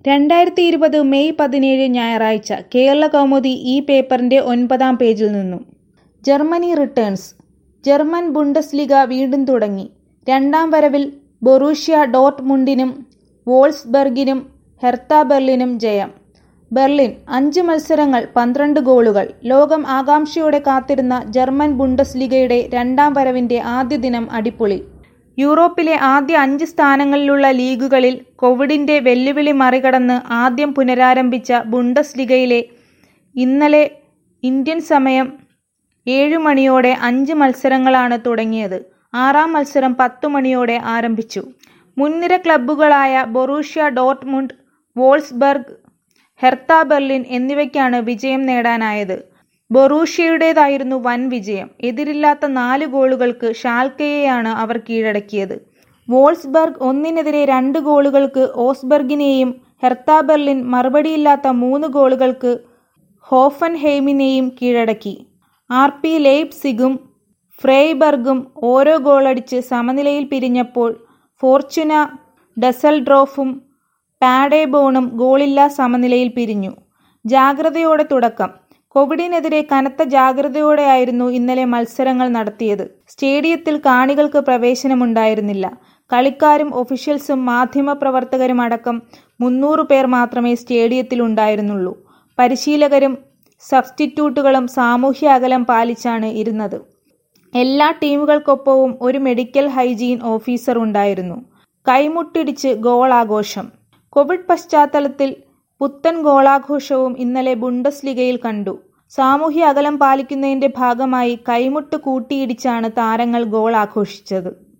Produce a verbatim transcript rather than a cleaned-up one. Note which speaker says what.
Speaker 1: രണ്ടായിരത്തി ഇരുപത് മെയ് പതിനേഴ് ഞായറാഴ്ച കേരളകൗമുദി ഈ പേപ്പറിന്റെ ഒൻപതാം പേജിൽ നിന്നും. Germany returns. ജർമ്മൻ ബുണ്ടസ്ലിഗ വീണ്ടും തുടങ്ങി. രണ്ടാം വരവിൽ ബൊറൂഷ്യ ഡോർട്ട്മുണ്ടിനും വോൾസ്ബർഗിനും ഹെർത്ത ബെർലിനും ജയം. ബെർലിൻ അഞ്ച് മത്സരങ്ങൾ പന്ത്രണ്ട് ഗോളുകൾ. ലോകം ആകാംക്ഷയോടെ കാത്തിരുന്ന ജർമ്മൻ ബുണ്ടസ്ലിഗയുടെ രണ്ടാം വരവിന്റെ ആദ്യ ദിനം അടിപൊളി. യൂറോപ്പിലെ ആദ്യ അഞ്ച് സ്ഥാനങ്ങളിലുള്ള ലീഗുകളിൽ കോവിഡിന്റെ വെല്ലുവിളി മറികടന്ന് ആദ്യം പുനരാരംഭിച്ച ബുണ്ടസ്ലിഗയിലെ ഇന്നലെ ഇന്ത്യൻ സമയം ഏഴു മണിയോടെ അഞ്ച് മത്സരങ്ങളാണ് തുടങ്ങിയത്. ആറാം മത്സരം പത്തു മണിയോടെ ആരംഭിച്ചു. മുൻനിര ക്ലബ്ബുകളായ Borussia Dortmund, Wolfsburg, Hertha Berlin എന്നിവയ്ക്കാണ് വിജയം നേടാനായത്. ബൊറൂഷ്യയുടേതായിരുന്നു വൻ വിജയം. എതിരില്ലാത്ത നാല് ഗോളുകൾക്ക് ഷാൽക്കെയെയാണ് അവർ കീഴടക്കിയത്. വോൾസ്ബർഗ് ഒന്നിനെതിരെ രണ്ട് ഗോളുകൾക്ക് ഓസ്ബർഗിനെയും ഹെർത്ത ബെർലിൻ മറുപടിയില്ലാത്ത മൂന്ന് ഗോളുകൾക്ക് ഹോഫൻഹെയിമിനെയും കീഴടക്കി. ആർ പി ലെയ്പ്സിഗും ഫ്രെയ്ബർഗും ഓരോ ഗോളടിച്ച് സമനിലയിൽ പിരിഞ്ഞപ്പോൾ ഫോർച്യൂന ഡസൽഡോർഫും പാഡേബോണും ഗോളില്ലാ സമനിലയിൽ പിരിഞ്ഞു. ജാഗ്രതയോടെ തുടക്കം. കോവിഡിനെതിരെ കനത്ത ജാഗ്രതയോടെയായിരുന്നു ഇന്നലെ മത്സരങ്ങൾ നടത്തിയത്. സ്റ്റേഡിയത്തിൽ കാണികൾക്ക് പ്രവേശനമുണ്ടായിരുന്നില്ല. കളിക്കാരും ഒഫീഷ്യൽസും മാധ്യമപ്രവർത്തകരും അടക്കം മുന്നൂറ് പേർ മാത്രമേ സ്റ്റേഡിയത്തിൽ ഉണ്ടായിരുന്നുള്ളൂ. പരിശീലകരും സബ്സ്റ്റിറ്റ്യൂട്ടുകളും സാമൂഹ്യ അകലം പാലിച്ചാണ് ഇരുന്നത്. എല്ലാ ടീമുകൾക്കൊപ്പവും ഒരു മെഡിക്കൽ ഹൈജീൻ ഓഫീസർ ഉണ്ടായിരുന്നു. കൈമുട്ടിടിച്ച് ഗോളാഘോഷം. കോവിഡ് പശ്ചാത്തലത്തിൽ പുത്തൻ ഗോളാഘോഷവും ഇന്നലെ ബുണ്ടസ്ലിഗയിൽ കണ്ടു. സാമൂഹ്യ അകലം പാലിക്കുന്നതിന്റെ ഭാഗമായി കൈമുട്ട് കൂട്ടിയിടിച്ചാണ് താരങ്ങൾ ഗോൾ ആഘോഷിച്ചത്.